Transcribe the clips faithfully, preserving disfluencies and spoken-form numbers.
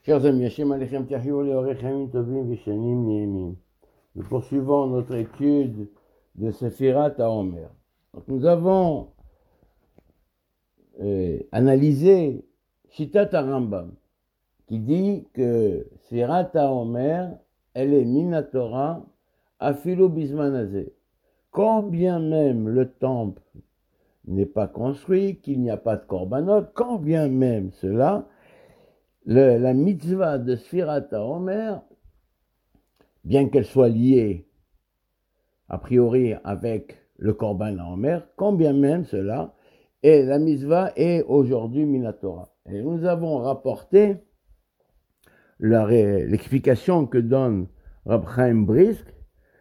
Chers amis, Hashem Alechem Tiahiou Leorechem Tovim Vishanim Niemim. Nous poursuivons notre étude de Sephirat HaOmer. Donc nous avons euh, analysé Shitat HaRambam, qui dit que Sephirat HaOmer, elle est Minatora Afilo Bismanazé. Quand bien même le temple n'est pas construit, qu'il n'y a pas de korbanot, quand bien même cela, le, la mitzvah de Sephirat HaOmer, bien qu'elle soit liée a priori avec le korban HaOmer, quand bien même cela, et la mitzvah est aujourd'hui minatora. Et nous avons rapporté la, l'explication que donne Rab Chaim Brisk,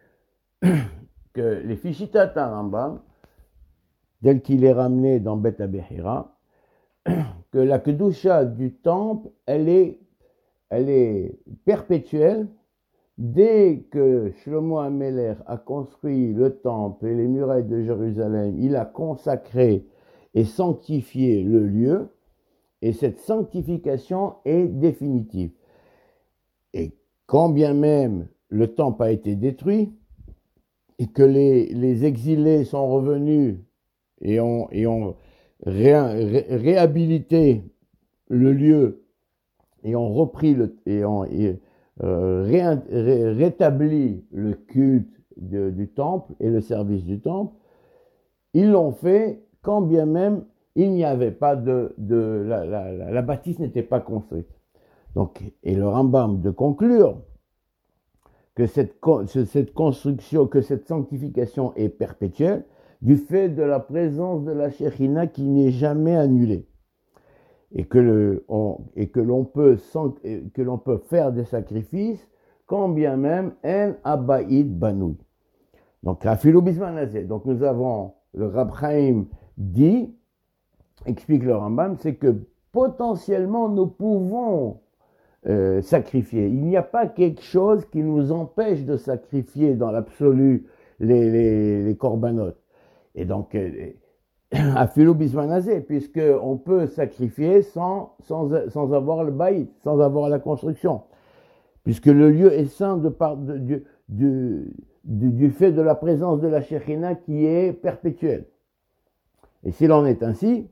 que les Fishitat HaRambam, tel qu'il est ramené dans Bet HaBechira, que la Kedusha du temple, elle est, elle est perpétuelle. Dès que Shlomo HaMelech a construit le temple et les murailles de Jérusalem, il a consacré et sanctifié le lieu, et cette sanctification est définitive. Et quand bien même le temple a été détruit, et que les, les exilés sont revenus et ont, et ont ré, ré, réhabilité le lieu, et ont repris le... Et ont, et, Euh, ré, ré, rétabli le culte de, du temple et le service du temple, ils l'ont fait quand bien même il n'y avait pas de... de la, la, la, la bâtisse n'était pas construite. Donc, et le Rambam de conclure que cette, cette construction, que cette sanctification est perpétuelle du fait de la présence de la Shekhinah qui n'est jamais annulée. Et que, le, on, et que l'on peut, que l'on peut faire des sacrifices, quand bien même en abaïd banoui. Donc, afilo bismanazé. Donc, nous avons, le Rab Chaim dit, explique le Rambam, c'est que potentiellement nous pouvons euh, sacrifier. Il n'y a pas quelque chose qui nous empêche de sacrifier dans l'absolu les, les, les korbanot. Et donc, euh, Afilo bismanazé, puisqu'on peut sacrifier sans, sans, sans avoir le baït, sans avoir la construction, puisque le lieu est saint de par, de, du, du, du, du fait de la présence de la Shekhinah qui est perpétuelle. Et s'il en est ainsi,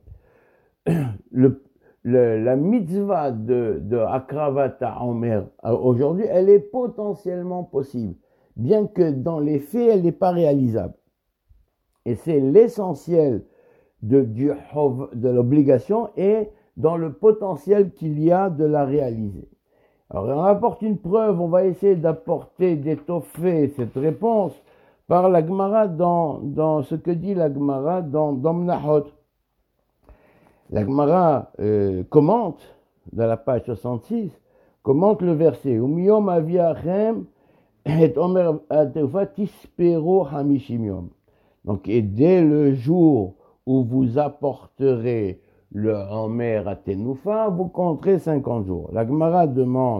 le, le, la mitzvah de, de Akravat HaOmer aujourd'hui, elle est potentiellement possible, bien que dans les faits, elle n'est pas réalisable. Et c'est l'essentiel de, du, de l'obligation et dans le potentiel qu'il y a de la réaliser. Alors on apporte une preuve, on va essayer d'apporter, d'étoffer cette réponse par la Gemara dans, dans ce que dit la Gemara dans, dans Menachot. La Gemara euh, commente, dans la page soixante-six, commente le verset « Umiyom aviachem et omer ateufa tispero hamishim yom » Donc, et dès le jour où vous apporterez le Homer à Tenoufa, vous compterez cinquante jours. La Gemara demande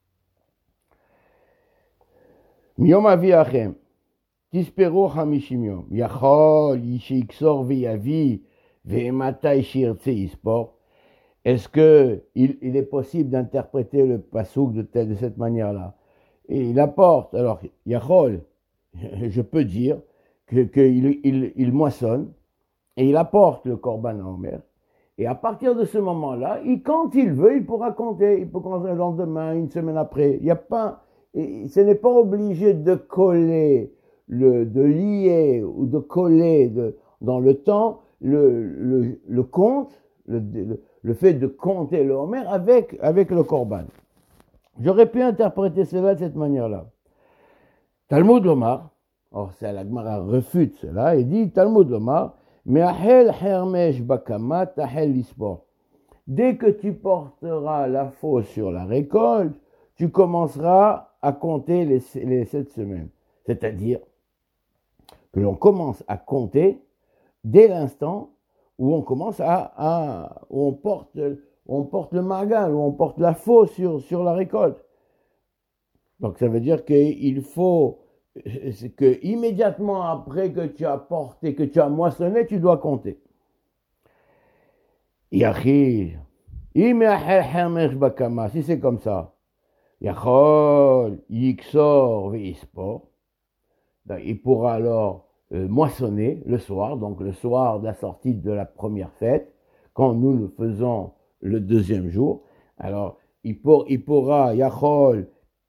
Miyom aviachem, tispero hamishim yom, yachol yishiksor viyavi ve'ematai shirtse ispor. Est-ce que il, il est possible d'interpréter le pasouk de, telle, de cette manière-là? Et il apporte, alors, yachol, je peux dire qu'il que il, il, il moissonne, et il apporte le korban HaOmer. Et à partir de ce moment-là, il, quand il veut, il pourra compter. Il peut compter le lendemain, une semaine après. Il n'y a pas, et ce n'est pas obligé de coller, le, de lier ou de coller de, dans le temps le, le, le compte, le, le, le fait de compter le Homer avec, avec le korban. J'aurais pu interpréter cela de cette manière-là. Talmud Lomar, or c'est la Gemara refute cela, et dit Talmud Lomar, Me'ahel hermesh bakama tahel lispor. Dès que tu porteras la fausse sur la récolte, tu commenceras à compter les, les sept semaines. C'est-à-dire que l'on commence à compter dès l'instant où on commence à, à où on porte, on porte le margal, où on porte la fausse sur, sur la récolte. Donc ça veut dire qu'il faut c'est que immédiatement après que tu as porté, que tu as moissonné, tu dois compter. Yachir, Si c'est comme ça, Yachol, Yiksor, Veispor, il pourra alors euh, moissonner le soir, donc le soir de la sortie de la première fête, quand nous le faisons le deuxième jour. Alors, il, pour, il pourra, Yachol,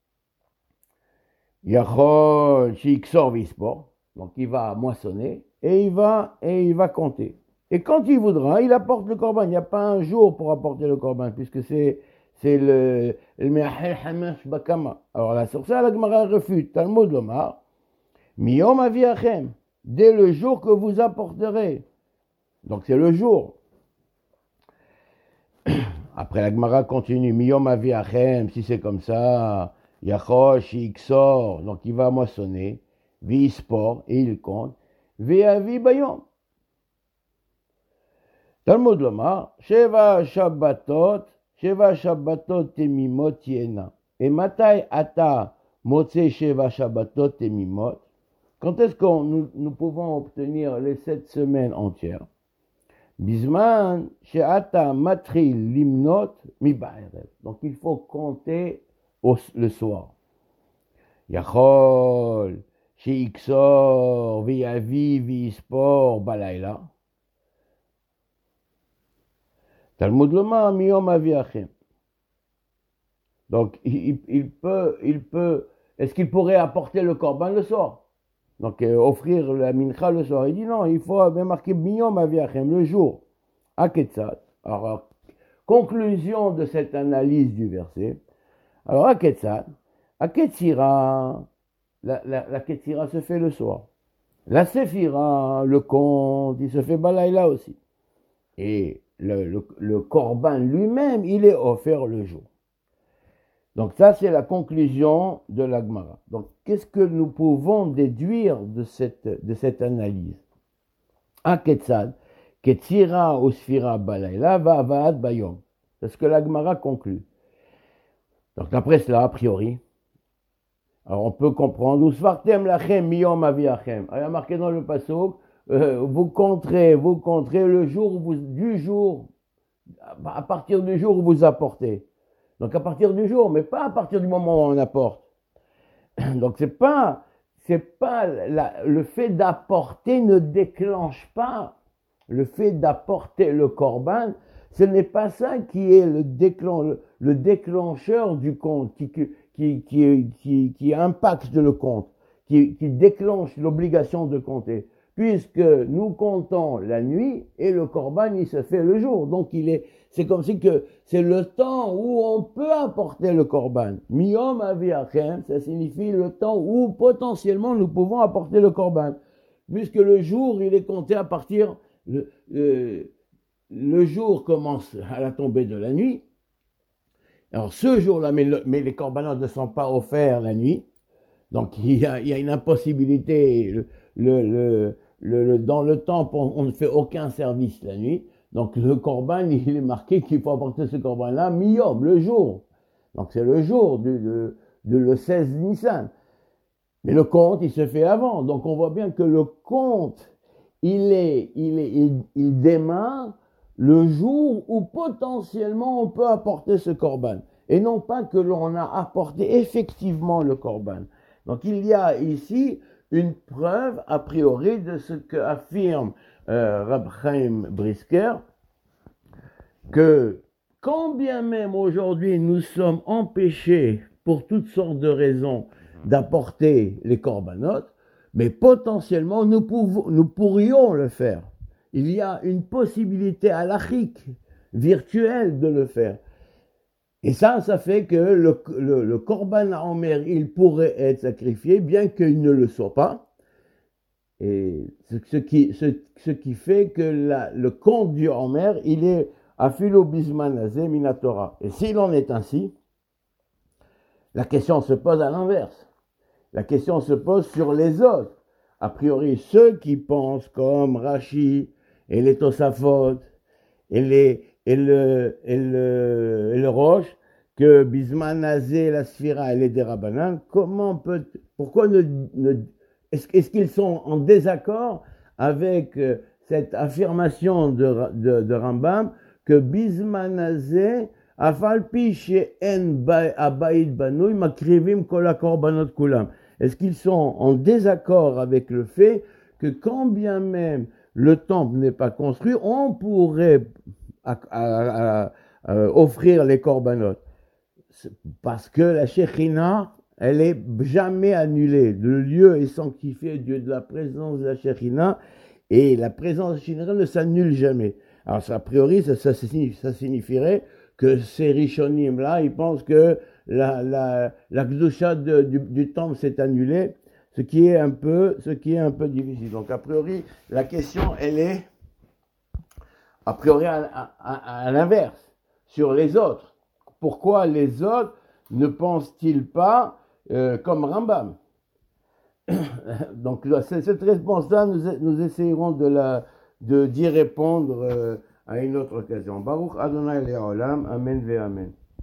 Yachol, Yiksor, Veispor, donc il va moissonner et il va, et il va compter. Et quand il voudra, il apporte le korban. Il n'y a pas un jour pour apporter le korban, puisque c'est c'est le Me'ahel Hamash Bakama. Alors là, sur ça, la Gemara refute. Talmud Lomar, Miyom Aviachem, dès le jour que vous apporterez. Donc c'est le jour. Après, la Gemara continue. Miyom Aviachem, si c'est comme ça, Yachosh, Iksor, donc il va moissonner, Vispor, et il compte, Ve'avi Bayom. Talmud Lomar, Sheva Shabbatot, Sheva Shabbatot Temimot Yena. Et Matai Ata Motse Sheva Shabbatot Temimot. Quand est-ce que nous, nous pouvons obtenir les sept semaines entières? Bisman Sheata Matril Limnot Mibaerev. Donc il faut compter au, le soir. Yachol, Sheiksor, Viavi, Vispor, Balayla. Talmud Lomar, Miyom Aviachem. Donc, il, il peut, il peut, est-ce qu'il pourrait apporter le korban le soir? Donc, euh, offrir la mincha le soir. Il dit non, il faut bien marquer Miyom Aviachem, le jour. Aketzat. Alors, conclusion de cette analyse du verset. Alors, Aketzat, Aketzira, la, la, la Ketzira se fait le soir. La Séphira, le compte, il se fait Balayla aussi. Et Le, le, le korban lui-même, il est offert le jour. Donc ça, c'est la conclusion de la Gemara. Donc, qu'est-ce que nous pouvons déduire de cette, de cette analyse? Aketsad, Ketzira ou Sfira Balayla va Vaad Bayom. C'est ce que la Gemara conclut. Donc, d'après cela, a priori, alors on peut comprendre, Usvartem lachem miyom aviachem. Il y a marqué dans le pasuk, Euh, vous compterez, vous compterez le jour où vous, du jour, à partir du jour où vous apportez. Donc à partir du jour, mais pas à partir du moment où on apporte. Donc c'est pas, c'est pas la, le fait d'apporter ne déclenche pas le fait d'apporter le korban. Ce n'est pas ça qui est le, déclen, le, le déclencheur du compte, qui, qui, qui, qui, qui impacte le compte, qui, qui déclenche l'obligation de compter. Puisque nous comptons la nuit et le korban, il se fait le jour. Donc, il est, c'est comme si que c'est le temps où on peut apporter le korban. Miyom aviachem, ça signifie le temps où potentiellement nous pouvons apporter le korban. Puisque le jour, il est compté à partir, le, le, le jour commence à la tombée de la nuit. Alors, ce jour-là, mais, le, mais les korbanos ne sont pas offerts la nuit. Donc, il y a, il y a une impossibilité. Le, le, le, le, le, dans le temple, on, on ne fait aucun service la nuit. Donc, le korban, il est marqué qu'il faut apporter ce korban-là, miyom, le jour. Donc, c'est le jour du, de, de le seize Nissan. Mais le compte, il se fait avant. Donc, on voit bien que le compte, il est, il est, il, il démarre le jour où potentiellement on peut apporter ce korban. Et non pas que l'on a apporté effectivement le korban. Donc, il y a ici une preuve a priori de ce que affirme euh, Rab Chaim Brisker, que quand bien même aujourd'hui nous sommes empêchés pour toutes sortes de raisons d'apporter les korbanot, mais potentiellement nous, pouvons, nous pourrions le faire. Il y a une possibilité halachique, virtuelle de le faire. Et ça, ça fait que le, le, le korban haomer, il pourrait être sacrifié, bien qu'il ne le soit pas. Et ce, ce, qui, ce, ce qui fait que la, le compte du haomer, il est afilo bisman azeh minatora. Et s'il en est ainsi, la question se pose à l'inverse. La question se pose sur les autres. A priori, ceux qui pensent comme Rashi et les Tosafot et les... Et le, et le, et le Roche, que Bisman Azé, la Sphira et les Derabanan, comment peut, pourquoi ne, ne est-ce, est-ce qu'ils sont en désaccord avec cette affirmation de, de, de Rambam que Bismanazé, Afalpi chez En Abaïd Banoui, Makrivim Kola Korbanot Kulam. Est-ce qu'ils sont en désaccord avec le fait que quand bien même le temple n'est pas construit, on pourrait à, à, à, à, offrir les korbanot? Parce que la Shekhinah, elle est jamais annulée. Le lieu est sanctifié, Dieu de la présence de la Shekhinah, et la présence de la Shekhinah ne s'annule jamais. Alors, ça, a priori, ça, ça, ça signifierait que ces Rishonim-là, ils pensent que la, la, la Kedusha du, du temple s'est annulée, ce qui est un peu, ce qui est un peu difficile. Donc, a priori, la question, elle est, a priori, à, à, à, à l'inverse, sur les autres. Pourquoi les autres ne pensent-ils pas euh, comme Rambam? Donc, cette réponse-là, nous, nous essayerons de la, de, d'y répondre euh, à une autre occasion. Baruch Adonai Le'olam, Amen ve Amen.